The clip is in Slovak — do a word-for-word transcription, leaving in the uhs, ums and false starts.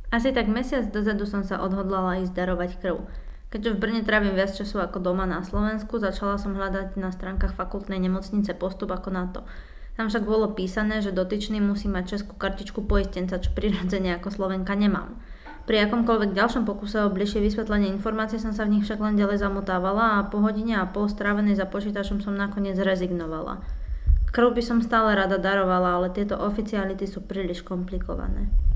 Asi tak mesiac dozadu som sa odhodlala ísť darovať krv. Keďže v Brne trávim viac času ako doma na Slovensku, začala som hľadať na stránkach fakultnej nemocnice postup ako na to. Tam však bolo písané, že dotyčný musí mať českú kartičku poistenca, čo prirodzene ako Slovenka nemám. Pri akomkoľvek ďalšom pokuse o bližšie vysvetlenie informácie som sa v nich však len ďalej zamotávala a po hodine a pol strávenej za počítačom som nakoniec rezignovala. Krv by som stále rada darovala, ale tieto oficiality sú príliš komplikované.